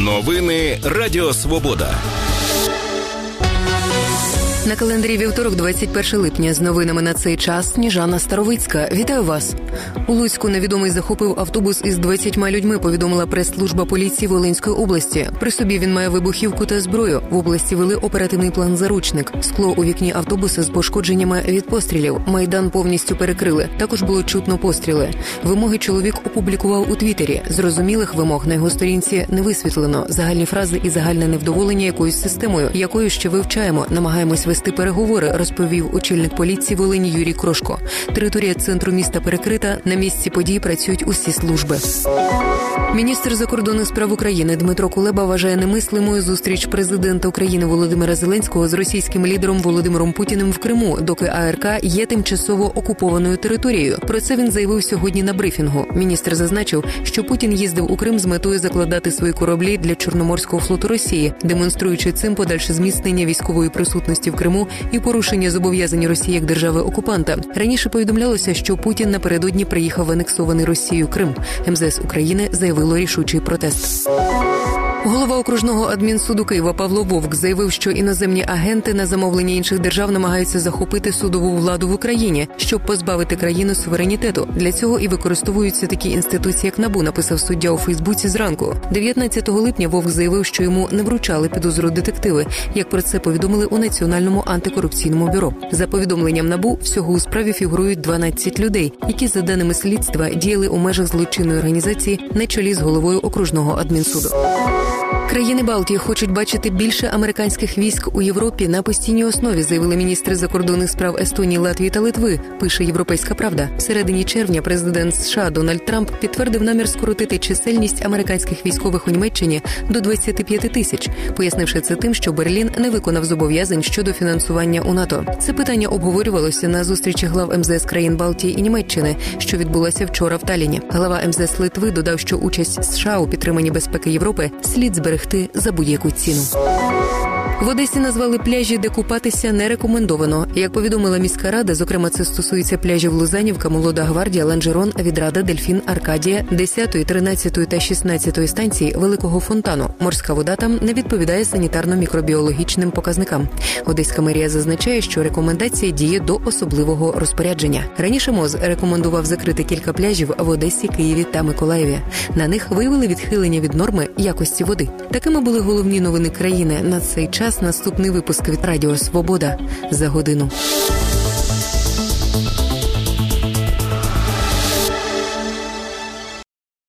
Новини Радіо Свобода. На календарі вівторок, 21 липня. З новинами на цей час Сніжана Старовицька. Вітаю вас. У Луцьку невідомий захопив автобус із 20 людьми, повідомила прес-служба поліції Волинської області. При собі він має вибухівку та зброю. В області вели оперативний план «Заручник». Скло у вікні автобуса з пошкодженнями від пострілів. Майдан повністю перекрили. Також було чутно постріли. Вимоги чоловік опублікував у Твіттері. Зрозумілих вимог на його сторінці не висвітлено. Загальні фрази і загальне невдоволення якоюсь системою, якою ще вивчаємо, намагаємось вести переговори, розповів очільник поліції Волині Юрій Крошко. Територія центру міста перекрита, на місці подій працюють усі служби. Міністр закордонних справ України Дмитро Кулеба вважає немислимою зустріч президента України Володимира Зеленського з російським лідером Володимиром Путіним в Криму, доки АРК є тимчасово окупованою територією. Про це він заявив сьогодні на брифінгу. Міністр зазначив, що Путін їздив у Крим з метою закладати свої кораблі для Чорноморського флоту Росії, демонструючи цим подальше зміцнення військової присутності в Криму і порушення зобов'язань Росії як держави-окупанта. Раніше повідомлялося, що Путін напередодні приїхав в анексований Росією Крим. МЗС України заявило рішучий протест. Голова окружного адмінсуду Києва Павло Вовк заявив, що іноземні агенти на замовлення інших держав намагаються захопити судову владу в Україні, щоб позбавити країну суверенітету. Для цього і використовуються такі інституції, як НАБУ, написав суддя у Фейсбуці зранку. 19 липня Вовк заявив, що йому не вручали підозру детективи, як про це повідомили у Національному антикорупційному бюро. За повідомленням НАБУ, всього у справі фігурують 12 людей, які, за даними слідства, діяли у межах злочинної організації на чолі з головою окружного адмінсуду. Країни Балтії хочуть бачити більше американських військ у Європі на постійній основі, заявили міністри закордонних справ Естонії, Латвії та Литви, пише «Європейська правда». В середині червня президент США Дональд Трамп підтвердив намір скоротити чисельність американських військових у Німеччині до 25 тисяч, пояснивши це тим, що Берлін не виконав зобов'язань щодо фінансування у НАТО. Це питання обговорювалося на зустрічі глав МЗС країн Балтії і Німеччини, що відбулася вчора в Талліні. Глава МЗС Литви додав, що участь США у підтриманні безпеки Європи слід зберегти за будь-яку ціну. В Одесі назвали пляжі, де купатися не рекомендовано. Як повідомила міська рада, зокрема це стосується пляжів Лузанівка, Молода Гвардія, Ланжерон, Відрада, Дельфін, Аркадія, 10, 13 та 16 станції Великого Фонтану. Морська вода там не відповідає санітарно-мікробіологічним показникам. Одеська мерія зазначає, що рекомендація діє до особливого розпорядження. Раніше МОЗ рекомендував закрити кілька пляжів в Одесі, Києві та Миколаєві. На них виявили відхилення від норми якості води. Такими були головні новини країни на цей час. Наступний випуск від Радіо Свобода за годину.